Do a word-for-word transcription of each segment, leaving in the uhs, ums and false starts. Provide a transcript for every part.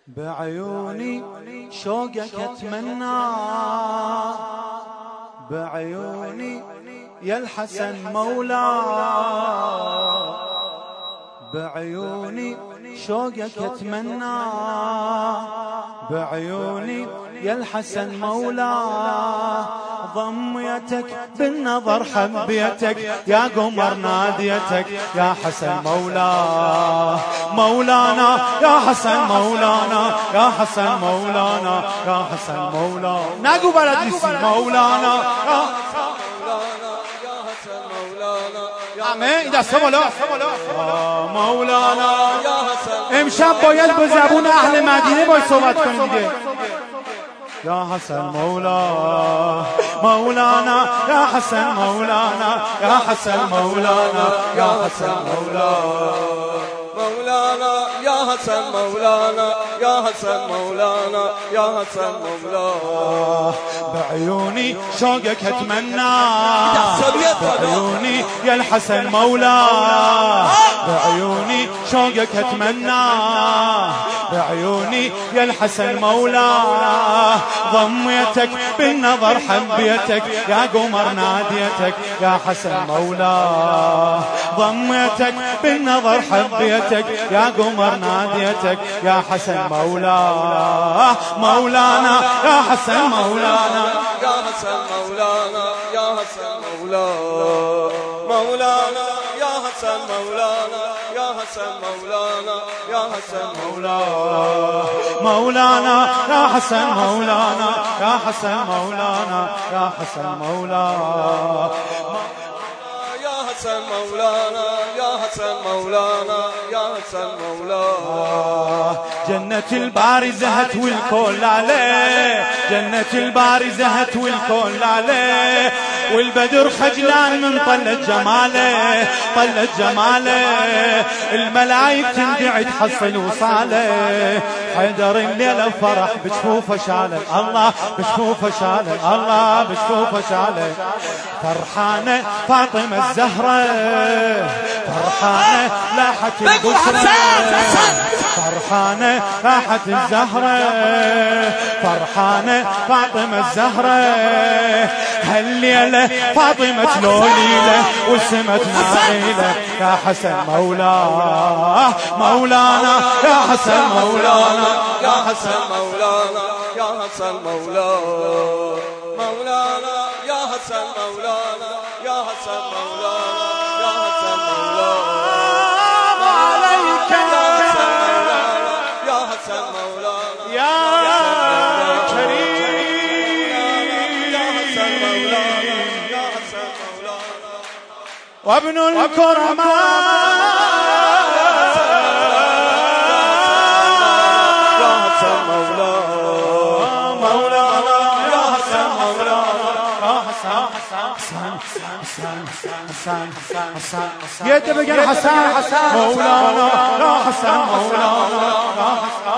بعيوني شوقك اتمنى، بعيوني يا الحسن مولا، بعيوني شوقك اتمنى، بعيوني يا الحسن مولا، ضميتك بالنظر حبيتك، يا قمر ناديتك يا حسن مولا، مولانا يا حسن مولانا، يا حسن مولانا، يا حسن مولانا، نقو بلد اسم مولانا يا حسن مولانا. امين دست بالا مولانا یا حسن. امشب باید به زبون اهل مدینه باید صحبت کنیم دیگه. یا حسن مولا مولانا، یا حسن مولانا، یا حسن مولانا، یا حسن مولا مولانا، یا حسن مولانا، یا حسن مولانا، یا حسن مولا. بعيوني شوقك اتمنى، بعيوني يا الحسن مولا، بعيوني شوقك اتمنى، بعيوني يا الحسن مولا، ضميتك بالنظر حبيتك، يا قمر ناديتك يا حسن مولا، ضميتك بالنظر حبيتك، يا قمر ناديتك يا حسن مولا، مولانا يا حسن مولانا، يا حسن مولانا، يا حسن مولا مولانا، يا حسن مولانا، يا حسن مولانا، يا حسن مولا مولانا، يا حسن مولانا، يا حسن مولانا، يا حسن مولا يا حسن مولانا، يا حسن مولانا، يا حسن مولا. جنة البارزة هتوي الكل عليه، جنة البارزة هتوي الكل عليه، والبدر خجلان من طلة جماله، طلة جماله، الملايك تندعي تحصل وصاله، حيدر الليلة فرح بشفوفه شاله، الله بشفوفه شاله، الله بشفوفه شاله. فرحانة فاطمة الزهرة، فرحانة لاحت البشرى، فرحانة لاحت الزهرة، فرحانة فاطمة الزهرة، هالليلة فاطمة لوليلة وسمت ناقيلة، يا حسن مولا مولانا، يا حسن مولانا، يا حسن مولانا، يا حسن مولا مولانا، يا حسن مولانا، يا حسن مولانا، يا حسن مولا عليك يا حسن مولانا، يا حسن مولانا، يا كريم، يا حسن مولانا، يا حسن مولانا، وابن الكرماء يا حسن مولانا مولانا، يا حسن مولانا، يا حسن حسن حسن حسن حسن حسن يا تبقى حسن حسن مولانا، يا حسن مولانا، يا حسن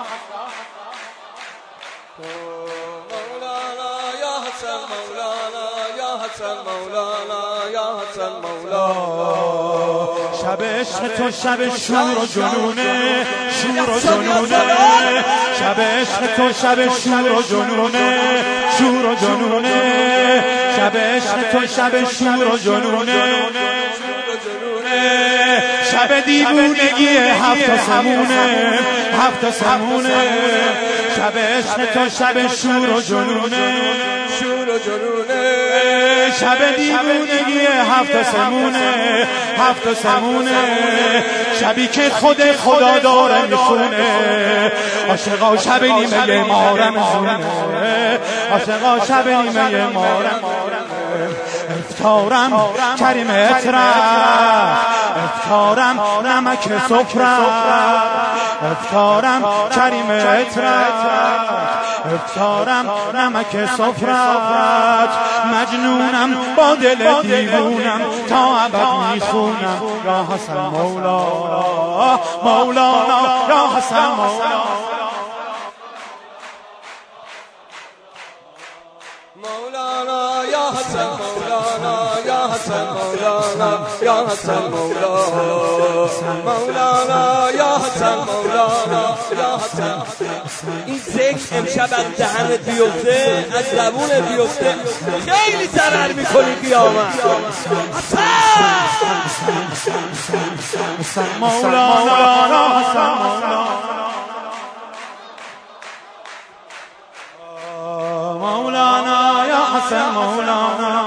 مولانا، يا حسن مولانا، يا حسن مولانا، يا حسن مولانا. شب عشق تو شب شور و جنونه، شور و جنونه، شب عشق تو شب شور و جنونه، شور و جنونه، شب عشق تو شب شور و جنونه، شب دیوونگی هفت سمونه، هفت سمونه، شب عشق تو شب شور و جنونه، شور و جنونه، شب دیوونگی هفت سمونه، هفت سمونه، شبی که خود خدا داره میخونه، عاشقا شب نیمه مارم زونه، عاشقا شب نیمه مارم افتارم کریم اطرف، افتارم نمک سفره، افتارم کریم اطرف، افتارم نمک سفرت، مجنونم با دل دیوونم تا ابد میخونم، یا حسن مولانا مولانا، یا حسن مولانا مولانا، یا حسن مولانا، یا حسن مولانا، یا حسن مولانا مولانا، یا حسن مولانا، یا حسن. این ذکر امشب از دهنت بیفته، از زبونت بیفته، خیلی ضرر میکنی قیامت. حسن مولانا حسن مولانا یا حسن مولانا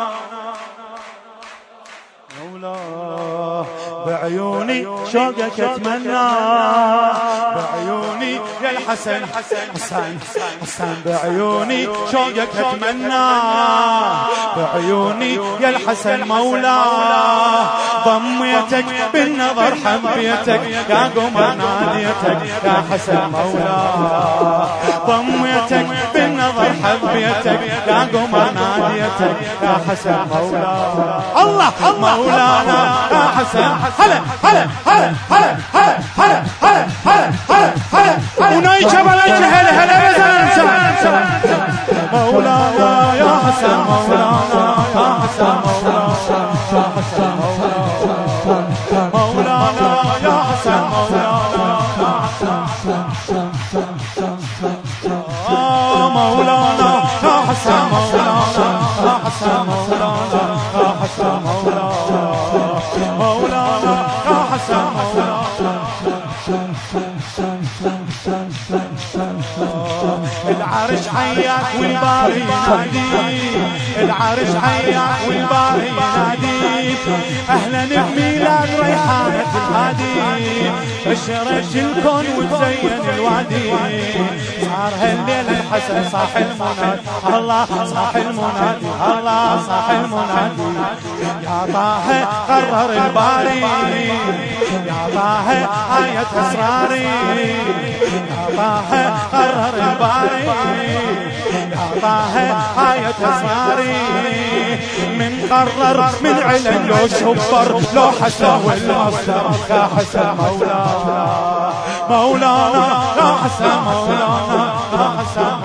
مولا بعيوني شوقك اتمنى بعيوني يا الحسن حسن حسن بعيوني شوقك اتمنى بعيوني يا الحسن مولا ضميتك بالنظر حبيتك يا قمر ناديتك يا حسن مولا ضميتك بالنظر حبيتك يا قمر ناديتك يا حسن مولا الله مولانا يا حسن هلا هلا هلا هلا هلا هلا هلا هلا هلا هلا اونایی که بلند که هلا هلا بزنن مولانا یا حسن مولانا یا حسن مولانا یا حسن مولانا مولانا یا حسن مولانا یا حسن مولانا یا حسن مولانا مولانا یا حسن مولانا العرش حياك والباري ينادي العرش حياك والباري ينادي اهلا بميلاد ريحانة الهادي بشرت الكون وتزين الوادي صار هالليل الحسن صاح المنادي الله صاح المنادي الله صاح المنادي يا طه قرر الباري يا طه آية اسراري يا طه قرر الباري يا طه آية اسراري من قرر من علم لو شبر لو حسن والمصدر يا حسن مولانا مولانا يا حسن مولانا يا حسن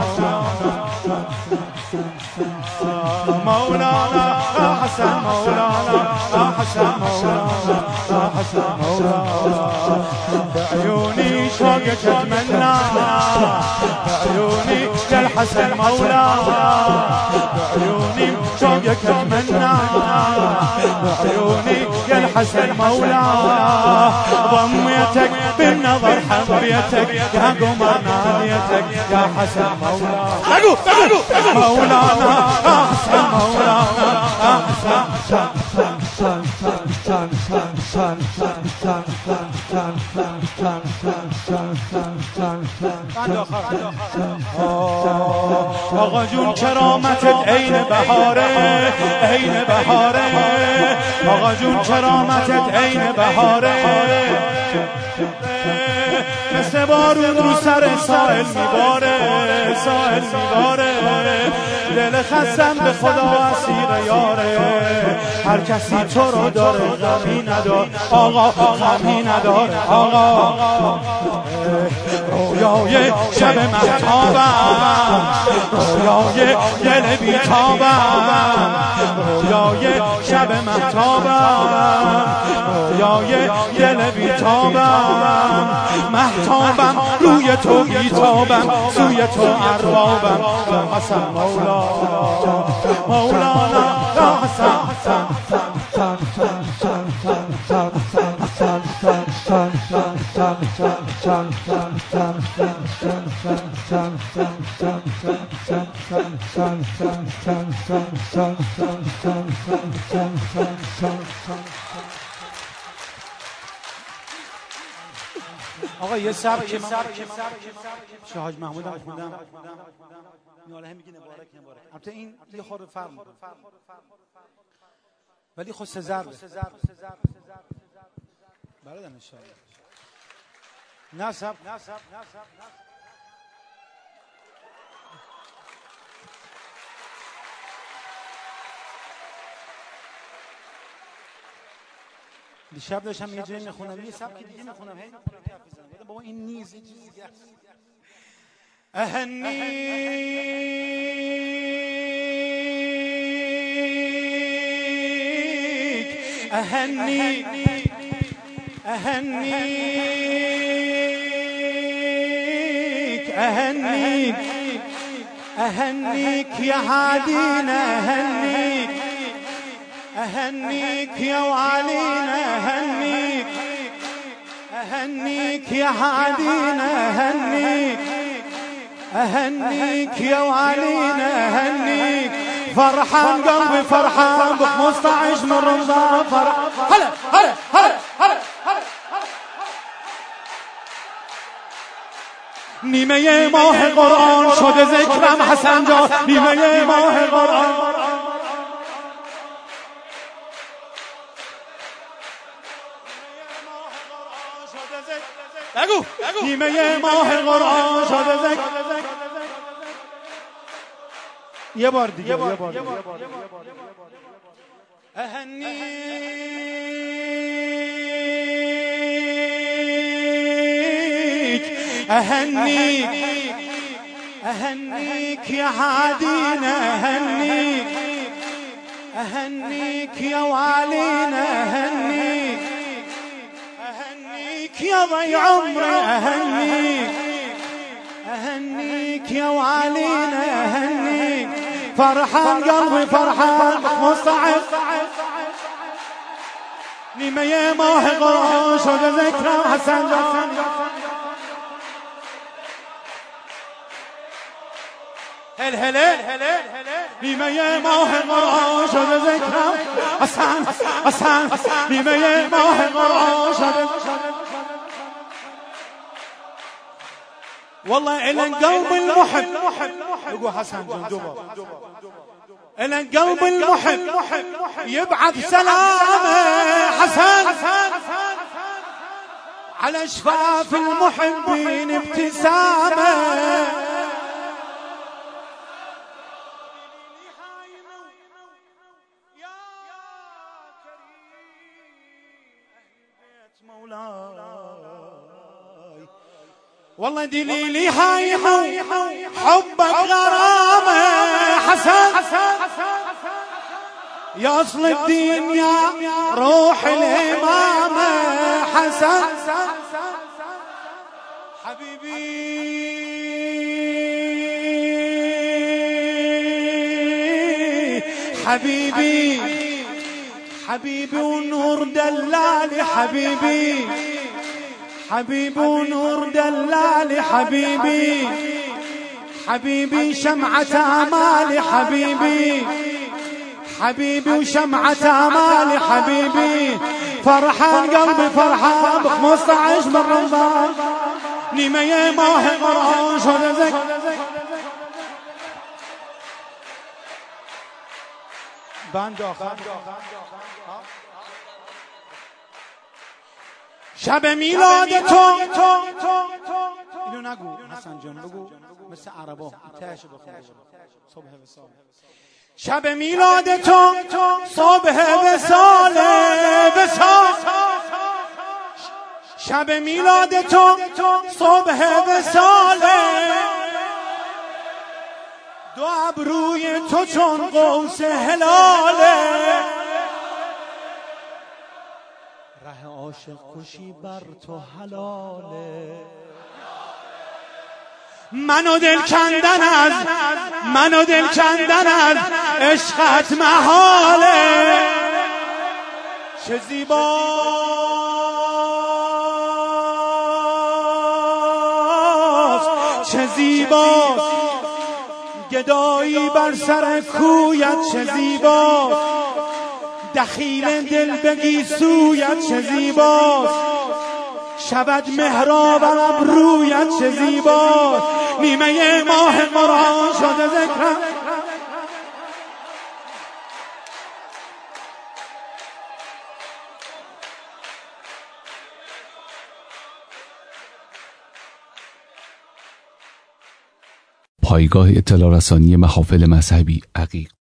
مولانا يا حسن مولانا يا حسن مولانا يا حسن مولانا بعيوني شوقك اتمنى بعيوني يا الحسن مولانا بعيوني شوقك اتمنى بعيوني يا الحسن مولانا ضميتك بالنظر حبيتك يا قمر ناديتك يا حسن مولانا مولانا يا حسن مولانا يا حسن آقا جون کرامتت عین بهاره عین بهاره آقا جون کرامتت عین بهاره مثل بارون رو سر سائل میباره سائل میباره دل خستم به خدا اسیر یاره هر کسی تو رو داره غمی ندار آقا غمی نداره آقا رویای شب مهتابم رویای دل بیتابم رویای شب مهتابم رویای دل بیتابم مهتابم روی تو بیتابم سوی تو اربابم یا حسن مولانا مولانا یا حسن آقا یه سبک که حاج محمود هم خوندم میاله هم میگه مبارک مبارک البته این یه خورده فرق ولی خود سه ضربه برادر ان شاء الله نسب دیشب داشتم یه جایی میخونم یه سبک دیگه میخونم هی بابا این نیز این چیز دیگه اهنیک اهنیک اهنیک أهنيك أهنيك يا هادينا أهنيك أهنيك يا والينا أهنيك أهنيك يا هادينا أهنيك أهنيك يا والينا أهنيك فرحان قلبي فرحان بخمسطعش من رمضان فرح هلا هلا هلا هلا نیمه ماه قرآن شده ذکرم حسن جان نیمه ماه قرآن بگو نیمه ماه قرآن شده ذکر یه بار دیگه یه بار دیگه اهنیک اهنیک اهنیک یا هادینا اهنیک اهنیک یا والينا اهنیک اهنيك يا ضي عمري اهنيك اهنيك يا والينا اهنيك فرحان قلبي فرحان مستعد نیمه ماه قرآن شده ذکرم حسن جان هل هل نیمه ماه قرآن شده ذکرم حسن حسن نیمه ماه قرآن شده والله إلى قلب المحب يقول حسن جان دوبار إلى قلب المحب يبعث سلامه حسن على شفاف المحبين ابتسامه والله دليلي هاي حبك غرامة حسن يا أصل الدين يا روح الإمامة حسن حبيبي حبيبي حبيبي ونور دلالي حبيبي حبيبي ونور دلالي حبيبي حبيبي شمعة آمالي حبيبي حبيبي وشمعة آمالي حبيبي فرحان قلبي فرحان بخمسطعش من رمضان نیمه ماه قرآن شده ذکر بند آخر شب میلاد تو اینو نگو حسن جان بگو مثل عربا تهش بخون صبح وصال شب میلاد تو صبح وصال وصال شب میلاد تو صبح وصال دو ابروی تو چون قوس هلاله ره عاشق کشی بر تو حلاله منو دل کندن از منو دل کندن از عشقت محاله چه زیباست چه زیباست گدایی بر سر کویت چه زیباست دخیل دل بگی سویت چه زیباست شود محراب ابرویت چه زیباست نیمه ماه قرآن شده ذکرم پایگاه اطلاع رسانی محافل مذهبی عقیق